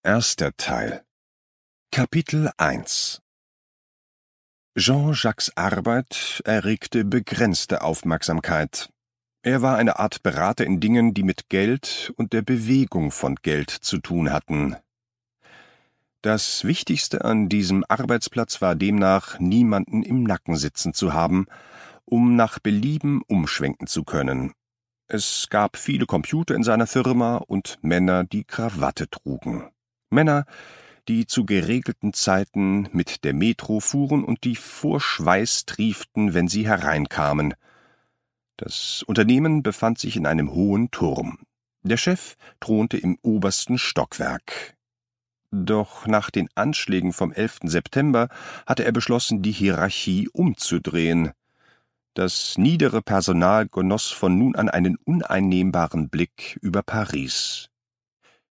Erster Teil. Kapitel 1. Jean-Jacques' Arbeit erregte begrenzte Aufmerksamkeit. Er war eine Art Berater in Dingen, die mit Geld und der Bewegung von Geld zu tun hatten. Das Wichtigste an diesem Arbeitsplatz war demnach, niemanden im Nacken sitzen zu haben, um nach Belieben umschwenken zu können. Es gab viele Computer in seiner Firma und Männer, die Krawatte trugen. Männer, die zu geregelten Zeiten mit der Metro fuhren und die vor Schweiß trieften, wenn sie hereinkamen. Das Unternehmen befand sich in einem hohen Turm. Der Chef thronte im obersten Stockwerk. Doch nach den Anschlägen vom 11. September hatte er beschlossen, die Hierarchie umzudrehen. Das niedere Personal genoss von nun an einen uneinnehmbaren Blick über Paris.